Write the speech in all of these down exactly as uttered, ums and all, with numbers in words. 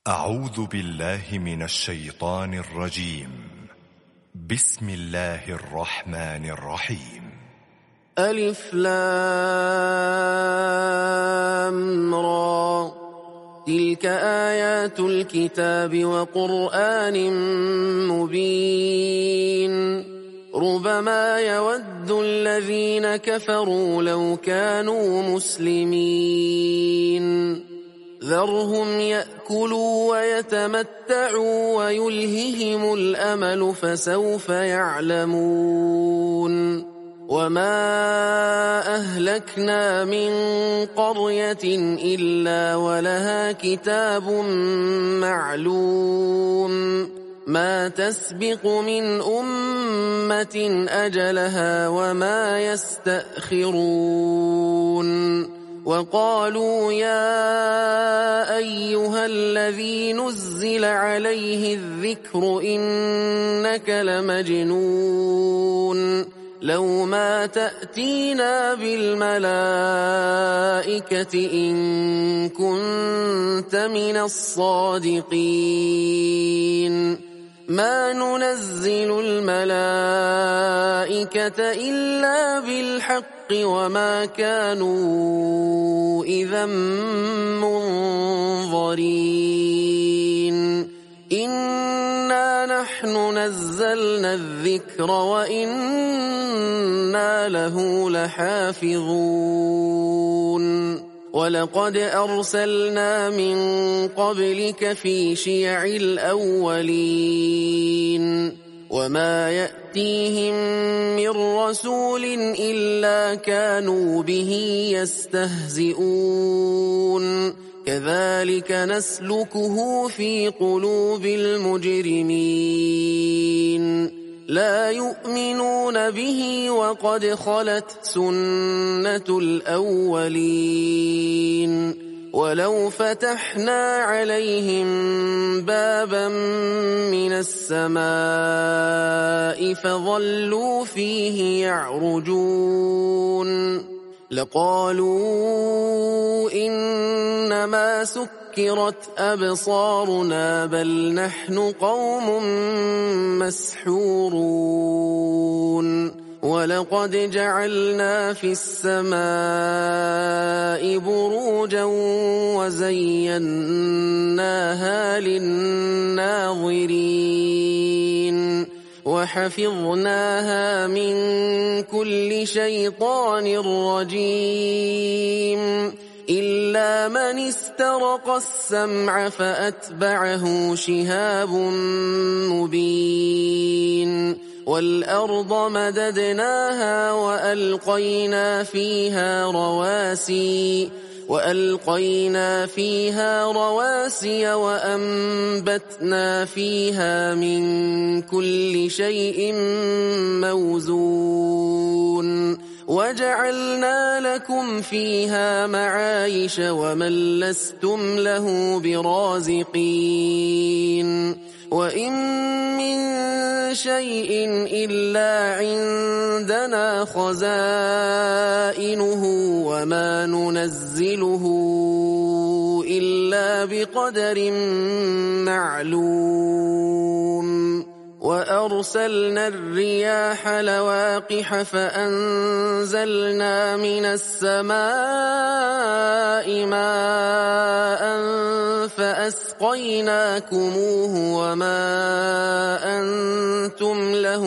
أعوذ بالله من الشيطان الرجيم. بسم الله الرحمن الرحيم. ألف لام را تلك آيات الكتاب وقرآن مبين ربما يود الذين كفروا لو كانوا مسلمين ذرهم يأكلوا ويتمتعوا ويلههم الأمل فسوف يعلمون وما أهلكنا من قرية إلا ولها كتاب معلوم ما تسبق من أمة أجلها وما يستأخرون وقالوا يا أيها الذي نزل عليه الذكر إنك لمجنون لو ما تأتينا بالملائكة إن كنت من الصادقين ما ننزل الملائكة إلا بالحق وما كانوا إذا منظرين إنا نحن نزلنا الذكر وإنا له لحافظون ولقد أرسلنا من قبلك في شيع الأولين وما يأتيهم من رسول إلا كانوا به يستهزئون كذلك نسلكه في قلوب المجرمين لا يؤمنون به وقد خلت سنة الأولين ولو فتحنا عليهم بابا من السماء فظلوا فيه يعرجون لقالوا إنما سكرت أبصارنا بل نحن قوم مسحورون ولقد جعلنا في السماء بروجا وزيناها للناظرين وحفظناها من كل شيطان رجيم إلا من استرق السمع فأتبعه شهاب مبين والأرض مددناها وألقينا فيها رواسي وألقينا فيها رواسي وأنبتنا فيها من كل شيء موزون وجعلنا لكم فيها معايش ومن لستم له برازقين وإن من شيء إلا عندنا خزائنه وما ننزله إلا بقدر معلوم وأرسلنا الرياح لواقح فأنزلنا من السماء ماء فأسقيناكموه وما أنتم له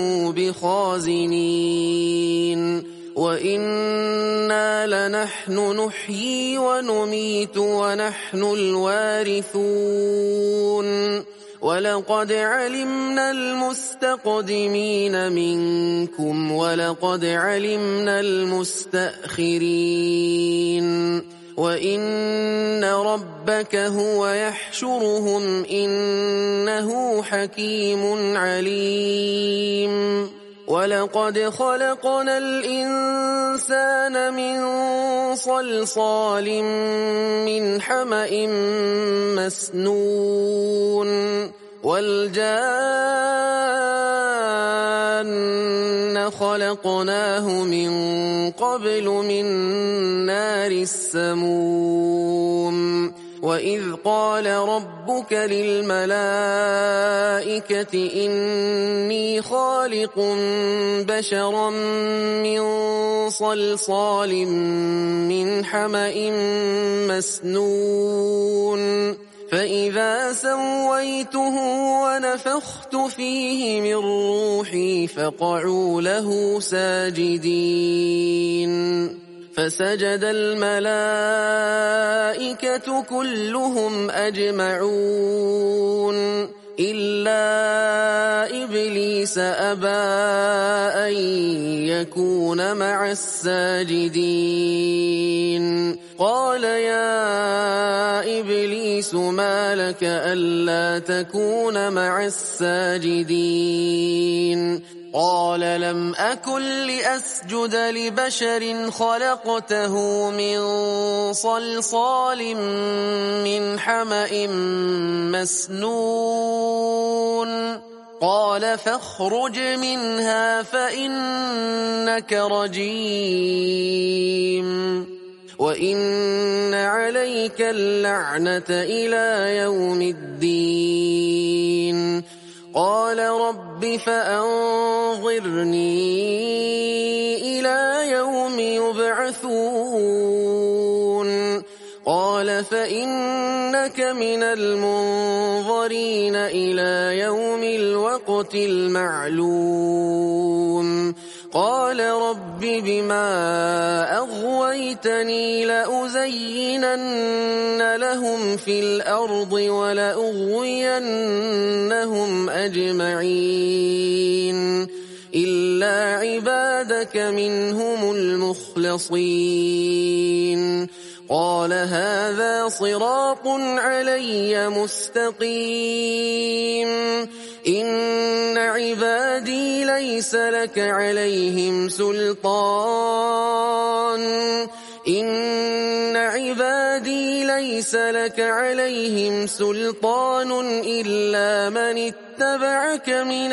بخازنين وإنا لنحن نحيي ونميت ونحن الوارثون ولقد علمنا المستقدمين منكم ولقد علمنا المستأخرين وإن ربك هو يحشرهم إنه حكيم عليم ولقد خلقنا الإنسان من صلصال من حمأ مسنون والجان خلقناه من قبل من نار السموم وإذ قال ربك للملائكة إني خالق بشرا من صلصال من حمأ مسنون فإذا سويته ونفخت فيه من روحي فقعوا له ساجدين فسجد الملائكة كلهم أجمعون إلا إبليس أبى أن يكون مع الساجدين قال يا إبليس ما لك ألا تكون مع الساجدين قال لم أكن لأسجد لبشر خلقته من صلصال من حمأ مسنون قال فاخرج منها فإنك رجيم وإن عليك اللعنة إلى يوم الدين قال رب فأنظرني إلى يوم يبعثون قال فإنك من المنظرين إلى يوم الوقت المعلوم قال رب بما أغويتني لأزينن لهم في الأرض ولأغوينهم أجمعين إلا عبادك منهم المخلصين قال هذا صراط علي مستقيم إن عبادي ليس لك عليهم سلطان إن عبادي ليس لك عليهم سلطان إلا من اتبعك من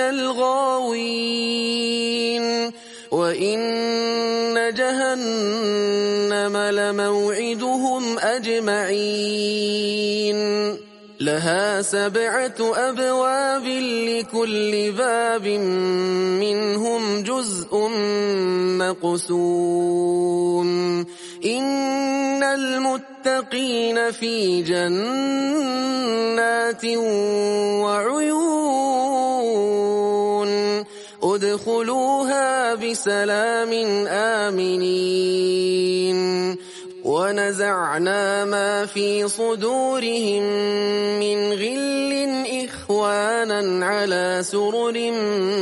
الغاوين وإن جهنم لموعدهم أجمعين لها سبعة أبواب لكل باب منهم جزء مقسوم إن المتقين في جنات وعيون ادخلوها بسلام آمنين ونزعنا ما في صدورهم من غل إخوانا على سرر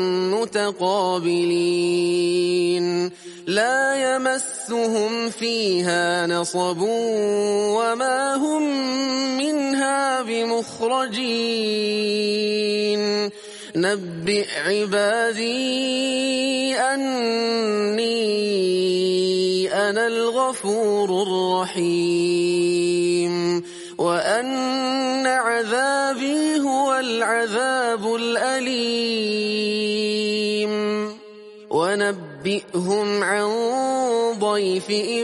متقابلين لا يمسهم فيها نصب وما هم منها بمخرجين نبئ عبادي أني أنا الغفور الرحيم وأن عذابي هو العذاب الأليم ونبئهم عن ضيف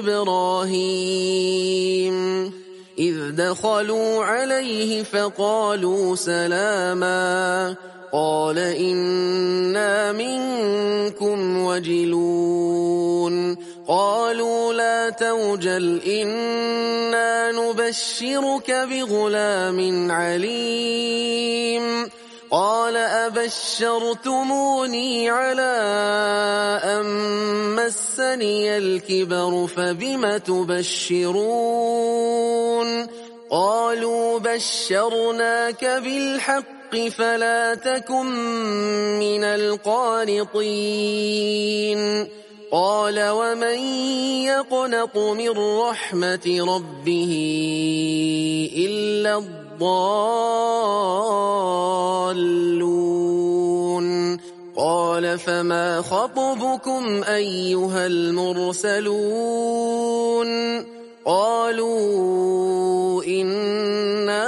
إبراهيم إذ دخلوا عليه فقالوا سلاما قال إنا منكم وجلون قالوا لا توجل إنا نبشرك بغلام عليم قال أبشرتموني على أن مسني الكبر فبم تبشرون قالوا بشرناك بالحق فلا تكن من القانطين قال ومن يقنط من رحمة ربه إلا الضالون قال فما خطبكم أيها المرسلون قالوا إنا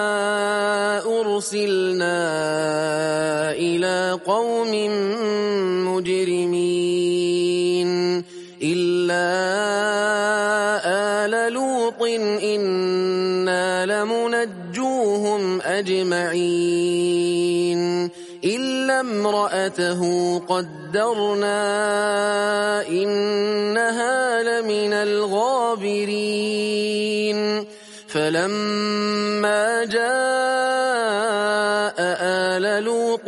أرسلنا إلى قوم مجرمين إلا آل لوط إنا لمرسلون فاقتلوهم أجمعين إلا امرأته قدرنا إنها لمن الغابرين فلما جاء آل لوط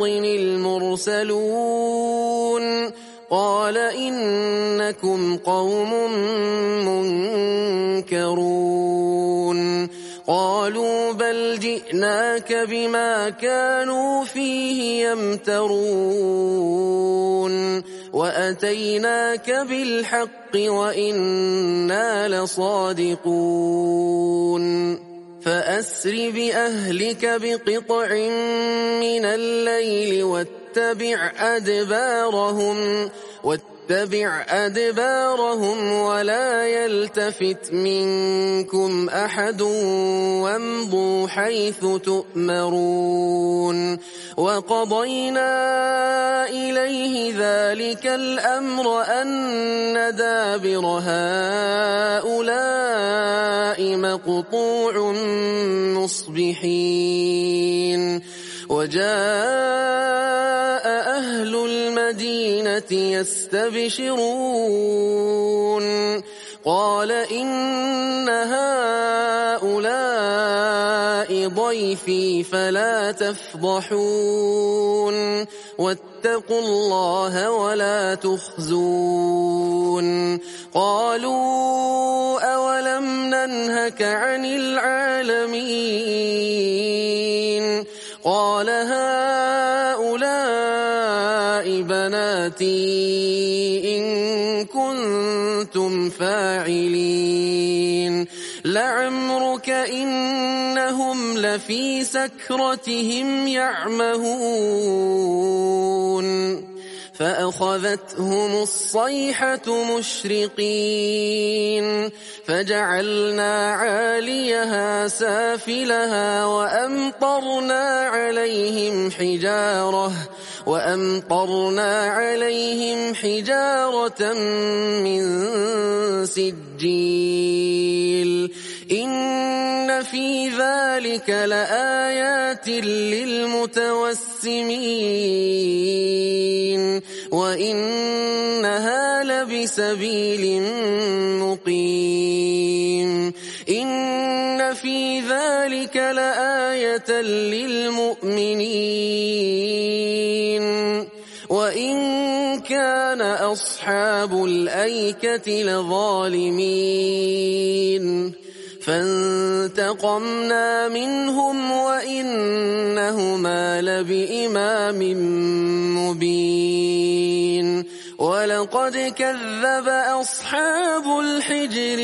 المرسلون قال إنكم قوم منكرون قالوا بل جئناك بما كانوا فيه يمترون وأتيناك بالحق وإنا لصادقون فأسر بأهلك بقطع من الليل واتبع أدبارهم واتبع أدبارهم ولا يلتفت منكم أحد وامضوا حيث تؤمرون وقضينا إليه ذلك الأمر أن دابر هؤلاء مقطوع مصبحين وجاء أهل المدينة يستبشرون قال إن هؤلاء ضيفي فلا تفضحون واتقوا الله ولا تخزون قالوا أولم ننهك عن العالمين قال هؤلاء بناتي إن كنتم فاعلين لعمرك إنهم لفي سكرتهم يعمهون فأخذتهم الصيحة مشرقين فجعلنا عاليها سافلها وأمطرنا عليهم حجارة وأمطرنا عليهم حجارة من سجيل إن في ذلك لآيات للمتوسمين وإنها لبسبيل مقيم إن في ذلك لآية للمؤمنين وإن كان أصحاب الأيكة لظالمين فانتقمنا منهم وإنهما لبإمام مبين ولقد كذب أصحاب الحجر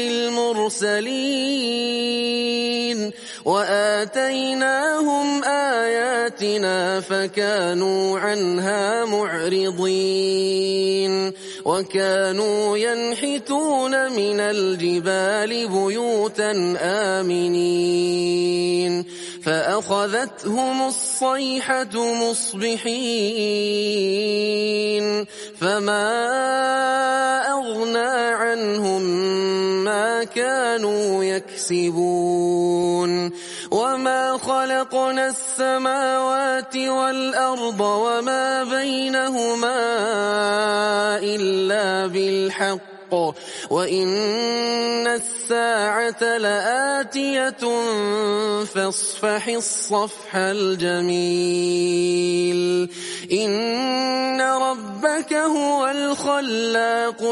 المرسلين وآتيناهم آياتنا فكانوا عنها معرضين وكانوا ينحتون من الجبال بيوتا آمنين فأخذتهم الصيحة مصبحين فما أغنى عنهم ما كانوا يكسبون وما خلقنا السماوات والأرض وما بينهما إلا بالحق وإن الساعة لآتية فاصفح الصفح الجميل إن ربك هو الخلاق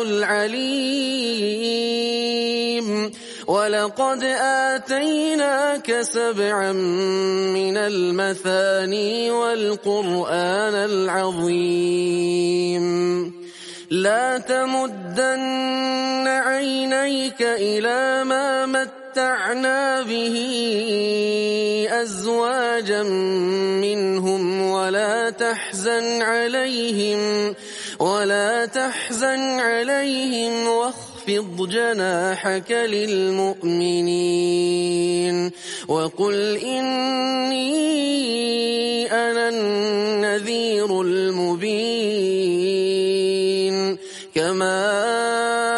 العليم ولقد آتيناك سبعا من المثاني والقرآن العظيم لا تمدن عينيك إلى ما متعنا به أزواجا منهم ولا تحزن عليهم ولا تحزن عليهم واخفض جناحك للمؤمنين وقل إني أنا النذير المبين كما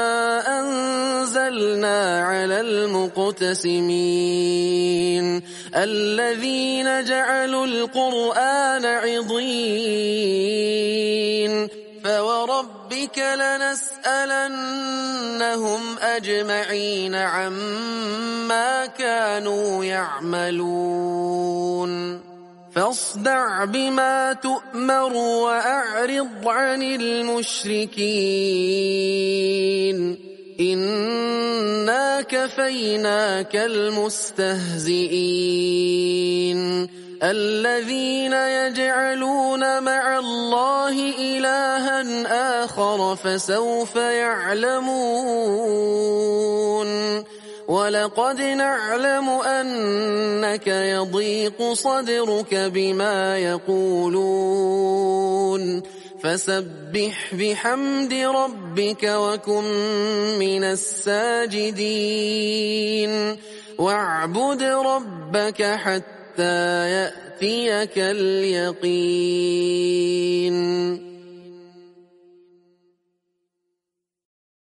أنزلنا على المقتسمين الذين جعلوا القرآن عضين فوربك لنسألنهم أجمعين عما كانوا يعملون فاصدع بما تؤمر وأعرض عن المشركين إنا كفيناك المستهزئين الذين يجعلون مع الله إلها آخر فسوف يعلمون ولقد نعلم أنك يضيق صدرك بما يقولون فسبح بحمد ربك وكن من الساجدين واعبد ربك حتى يأتيك اليقين.